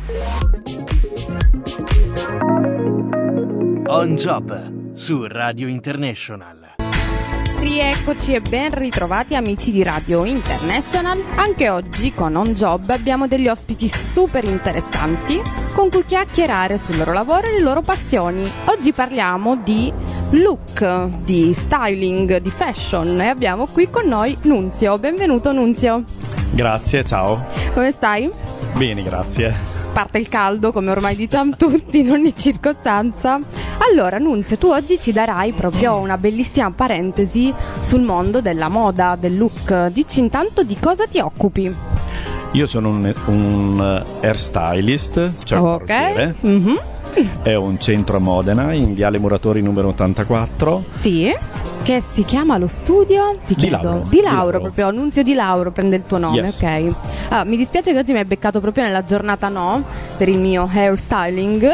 On Job su Radio International. Rieccoci e ben ritrovati amici di Radio International. Anche oggi con On Job abbiamo degli ospiti super interessanti con cui chiacchierare sul loro lavoro e le loro passioni. Oggi parliamo di look, di styling, di fashion e abbiamo qui con noi Nunzio. Benvenuto Nunzio. Grazie, ciao. Come stai? Bene, grazie. Parte il caldo, come ormai diciamo tutti in ogni circostanza. Allora Nunzio, tu oggi ci darai proprio una bellissima parentesi sul mondo della moda, del look. Dici intanto di cosa ti occupi? Io sono un hairstylist, cioè un parrucchiere. Mm-hmm. È un centro a Modena, in Viale Muratori numero 84. Sì, che si chiama lo studio? Di Lauro. Di Lauro, proprio Nunzio Di Lauro prende il tuo nome, yes. Ok. Mi dispiace che oggi mi hai beccato proprio nella giornata per il mio hairstyling.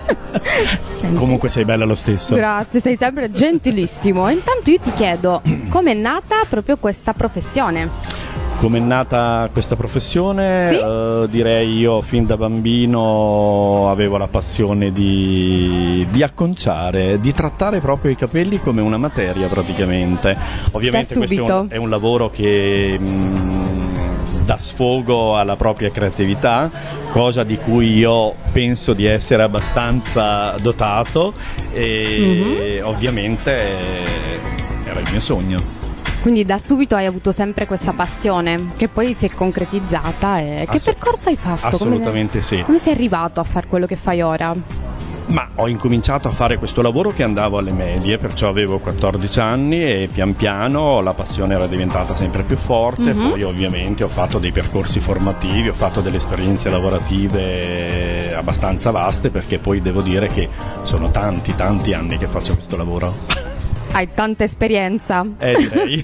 Comunque sei bella lo stesso. Grazie, sei sempre gentilissimo. E intanto io ti chiedo, com'è nata proprio questa professione? Com'è nata questa professione? Sì? Direi io fin da bambino avevo la passione di acconciare, di trattare proprio i capelli come una materia praticamente. Ovviamente questo è un lavoro che dà sfogo alla propria creatività, cosa di cui io penso di essere abbastanza dotato e ovviamente era il mio sogno. Quindi da subito hai avuto sempre questa passione che poi si è concretizzata. Che percorso hai fatto? Assolutamente sì. Come sei arrivato a fare quello che fai ora? Ma ho incominciato a fare questo lavoro che andavo alle medie, perciò avevo 14 anni e pian piano la passione era diventata sempre più forte. Poi ovviamente ho fatto dei percorsi formativi, ho fatto delle esperienze lavorative abbastanza vaste, perché poi devo dire che sono tanti anni che faccio questo lavoro. Hai tanta esperienza direi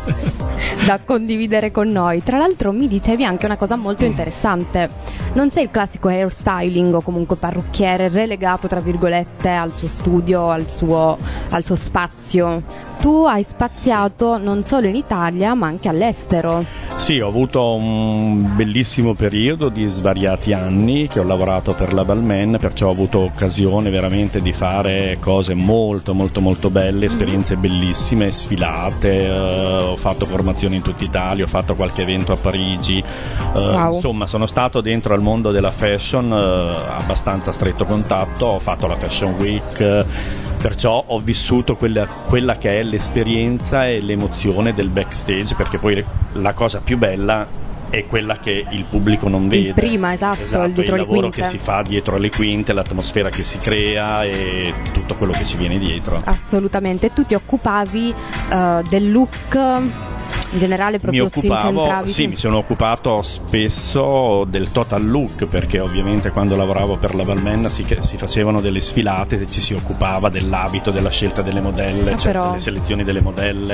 da condividere con noi. Tra l'altro mi dicevi anche una cosa molto interessante. Non sei il classico hairstyling o comunque parrucchiere relegato tra virgolette al suo studio, al suo spazio. Tu hai spaziato non solo in Italia ma anche all'estero. Sì, ho avuto un bellissimo periodo di svariati anni che ho lavorato per la Balmain, perciò ho avuto occasione veramente di fare cose molto belle, esperienze bellissime, sfilate, ho fatto formazioni in tutta Italia, ho fatto qualche evento a Parigi, wow. Insomma sono stato dentro al mondo della fashion abbastanza stretto contatto, ho fatto la Fashion Week, perciò ho vissuto quella che è l'esperienza e l'emozione del backstage, perché poi la cosa più bella è quella che il pubblico non vede. Il prima, esatto il dietro le lavoro quinte. che si fa dietro le quinte, l'atmosfera che si crea e tutto quello che ci viene dietro. Assolutamente. Tu ti occupavi del look in generale, proprio ti incentravi? Sì, mi sono occupato spesso del total look, perché ovviamente quando lavoravo per la Balmain si facevano delle sfilate, ci si occupava dell'abito, della scelta delle modelle, delle selezioni delle modelle,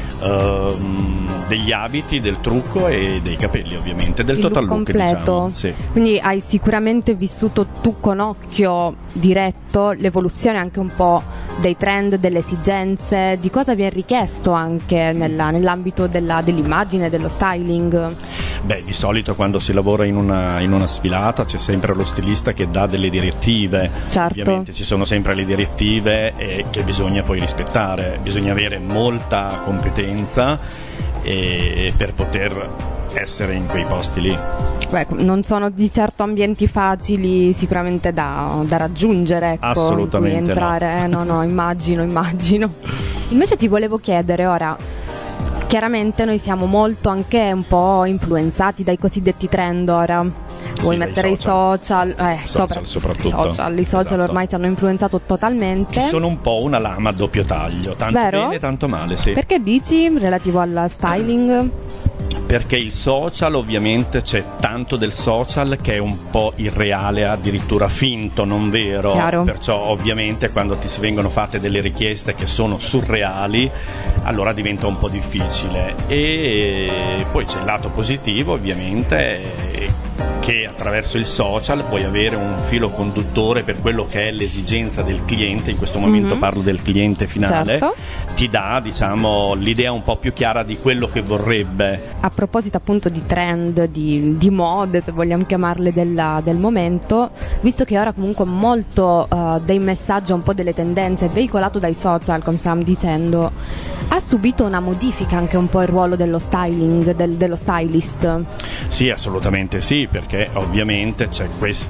sì? Degli abiti, del trucco e dei capelli, ovviamente, del total look completo. Diciamo. Sì. Quindi hai sicuramente vissuto tu con occhio diretto l'evoluzione anche un po' dei trend, delle esigenze, di cosa vi è richiesto anche nell'ambito dell'immagine, dello styling. Beh, di solito quando si lavora in una sfilata c'è sempre lo stilista che dà delle direttive. Certo. Ovviamente ci sono sempre le direttive che bisogna poi rispettare, bisogna avere molta competenza per poter essere in quei posti lì. Beh, non sono di certo ambienti facili sicuramente da raggiungere, ecco, assolutamente in cui entrare, no, immagino. Invece ti volevo chiedere ora, chiaramente noi siamo molto anche un po' influenzati dai cosiddetti trend ora. Vuoi mettere i social, soprattutto. I social ormai ci hanno influenzato totalmente. Che sono un po' una lama a doppio taglio, tanto vero? Bene, tanto male, sì. Perché dici relativo alla styling? Perché il social, ovviamente c'è tanto del social che è un po' irreale, addirittura finto, non vero. Chiaro. Perciò ovviamente quando ti si vengono fatte delle richieste che sono surreali, allora diventa un po' difficile. E poi c'è il lato positivo, ovviamente, che attraverso il social puoi avere un filo conduttore per quello che è l'esigenza del cliente, in questo momento parlo del cliente finale, certo. Ti dà, diciamo, l'idea un po' più chiara di quello che vorrebbe. A proposito appunto di trend, di mode, se vogliamo chiamarle, del momento, visto che ora comunque molto dei messaggi, un po' delle tendenze veicolato dai social, come stavamo dicendo, ha subito una modifica anche un po' il ruolo dello styling, dello stylist? Sì, assolutamente sì, perché ovviamente c'è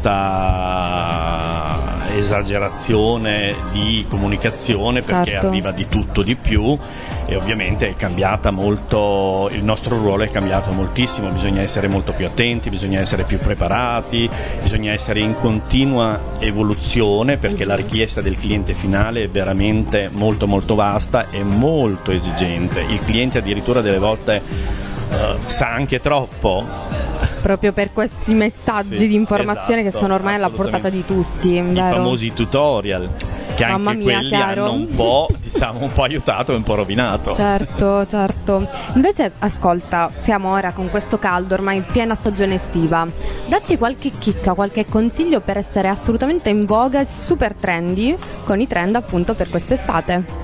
questa esagerazione di comunicazione, perché certo. arriva di tutto di più, e ovviamente è cambiata molto, il nostro ruolo è cambiato moltissimo, bisogna essere molto più attenti, bisogna essere più preparati, bisogna essere in continua evoluzione, perché la richiesta del cliente finale è veramente molto molto vasta e molto esigente. Il cliente addirittura delle volte sa anche troppo, proprio per questi messaggi di informazione, esatto, che sono ormai alla portata di tutti, i vero? famosi tutorial, che Mamma anche mia, quelli chiaro. hanno un po', diciamo, un po' aiutato e un po' rovinato. Certo. Invece, ascolta, siamo ora con questo caldo, ormai in piena stagione estiva. Dacci qualche chicca, qualche consiglio per essere assolutamente in voga e super trendy con i trend appunto per quest'estate.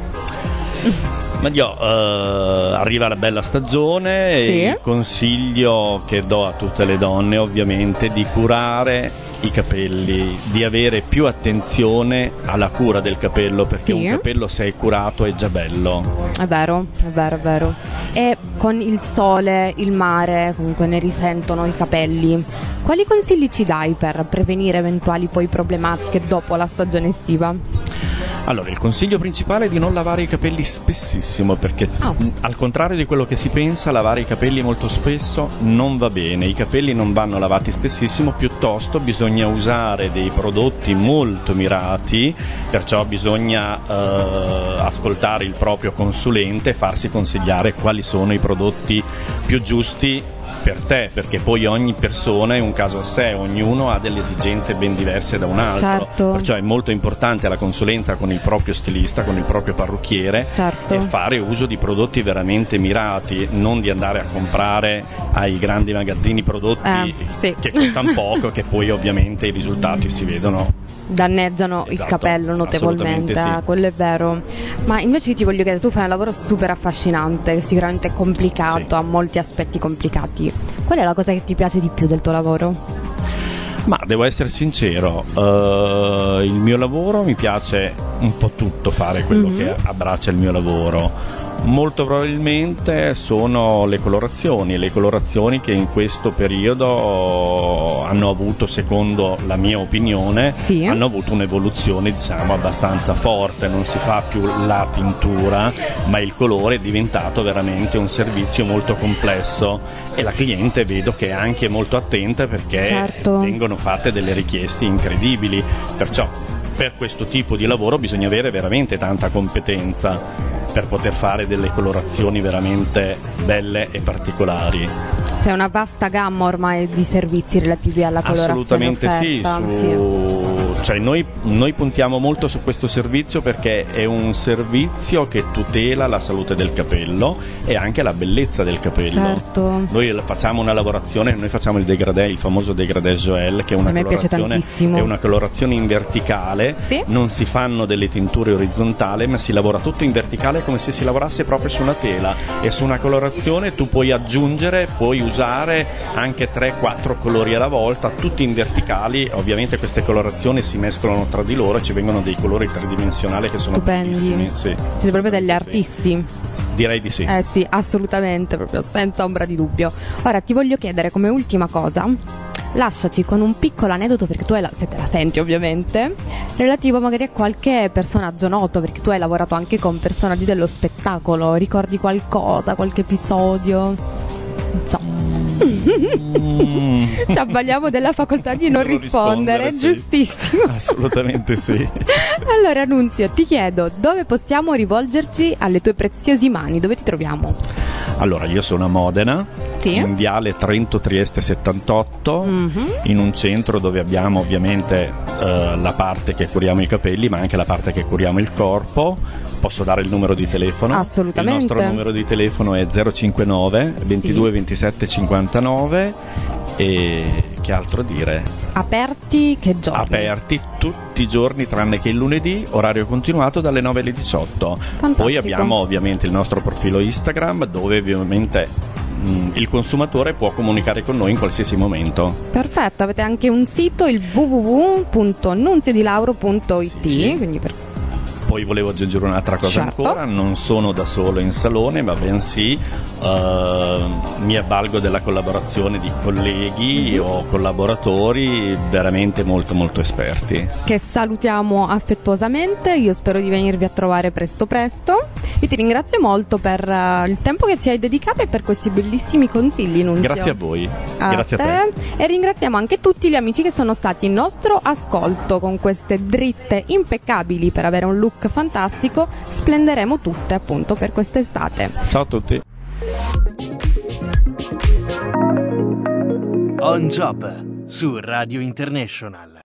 Ma arriva la bella stagione, sì. E il consiglio che do a tutte le donne ovviamente di curare i capelli, di avere più attenzione alla cura del capello, perché sì. un capello, se è curato, è già bello. È vero. E con il sole, il mare, comunque ne risentono i capelli. Quali consigli ci dai per prevenire eventuali poi problematiche dopo la stagione estiva? Allora, il consiglio principale è di non lavare i capelli spessissimo, perché al contrario di quello che si pensa, lavare i capelli molto spesso non va bene. I capelli non vanno lavati spessissimo, piuttosto bisogna usare dei prodotti molto mirati, perciò bisogna ascoltare il proprio consulente e farsi consigliare quali sono i prodotti più giusti per te, perché poi ogni persona è un caso a sé, ognuno ha delle esigenze ben diverse da un altro, certo. Perciò è molto importante la consulenza con il proprio stilista, con il proprio parrucchiere, certo. E fare uso di prodotti veramente mirati, non di andare a comprare ai grandi magazzini prodotti sì. che costano poco, che poi ovviamente i risultati si vedono. Danneggiano, esatto, il capello notevolmente, sì. Quello è vero. Ma invece io ti voglio chiedere, tu fai un lavoro super affascinante, sicuramente complicato, sì. Ha molti aspetti complicati. Qual è la cosa che ti piace di più del tuo lavoro? Ma devo essere sincero, il mio lavoro mi piace un po' tutto, fare quello che abbraccia il mio lavoro. Molto probabilmente sono le colorazioni che in questo periodo hanno avuto, secondo la mia opinione, sì. hanno avuto un'evoluzione, diciamo, abbastanza forte. Non si fa più la tintura, ma il colore è diventato veramente un servizio molto complesso, e la cliente vedo che è anche molto attenta, perché certo. vengono fatte delle richieste incredibili. Perciò per questo tipo di lavoro bisogna avere veramente tanta competenza per poter fare delle colorazioni veramente belle e particolari. C'è una vasta gamma ormai di servizi relativi alla colorazione assolutamente offerta. sì. Cioè noi puntiamo molto su questo servizio, perché è un servizio che tutela la salute del capello e anche la bellezza del capello. Certo. Noi facciamo una lavorazione, noi facciamo il degradé, il famoso degradé Joel, che è una colorazione in verticale, sì? Non si fanno delle tinture orizzontali, ma si lavora tutto in verticale, come se si lavorasse proprio su una tela, e su una colorazione tu puoi usare anche 3-4 colori alla volta, tutti in verticali. Ovviamente queste colorazioni si mescolano tra di loro e ci vengono dei colori tridimensionali che sono bellissimi. Sì. Siete proprio degli artisti. Direi di sì. Sì, assolutamente, proprio senza ombra di dubbio. Ora ti voglio chiedere come ultima cosa, lasciaci con un piccolo aneddoto, perché tu se te la senti ovviamente, relativo magari a qualche personaggio noto, perché tu hai lavorato anche con personaggi dello spettacolo. Ricordi qualcosa, qualche episodio? Insomma. Ci avvaliamo della facoltà di non rispondere, sì. Giustissimo. Assolutamente sì. Allora Nunzio, ti chiedo, dove possiamo rivolgerci alle tue preziose mani? Dove ti troviamo? Allora, io sono a Modena, sì. In viale Trento Trieste 78, in un centro dove abbiamo ovviamente la parte che curiamo i capelli, ma anche la parte che curiamo il corpo. Posso dare il numero di telefono? Assolutamente. Il nostro numero di telefono è 059 22 27 59, e che altro dire. Aperti che giorni? Aperti tutti i giorni tranne che il lunedì, orario continuato dalle 9 alle 18. Fantastico. Poi abbiamo ovviamente il nostro profilo Instagram, dove ovviamente il consumatore può comunicare con noi in qualsiasi momento. Perfetto, avete anche un sito, il www.nunziodilauro.it, sì. quindi Poi volevo aggiungere un'altra cosa, certo. ancora, non sono da solo in salone, ma bensì mi avvalgo della collaborazione di colleghi o collaboratori veramente molto molto esperti, che salutiamo affettuosamente. Io spero di venirvi a trovare presto e ti ringrazio molto per il tempo che ci hai dedicato e per questi bellissimi consigli, Nunzio. Grazie a voi, grazie a te. E ringraziamo anche tutti gli amici che sono stati in nostro ascolto. Con queste dritte impeccabili per avere un look fantastico splenderemo tutte appunto per quest'estate. Ciao a tutti. On Job su Radio International.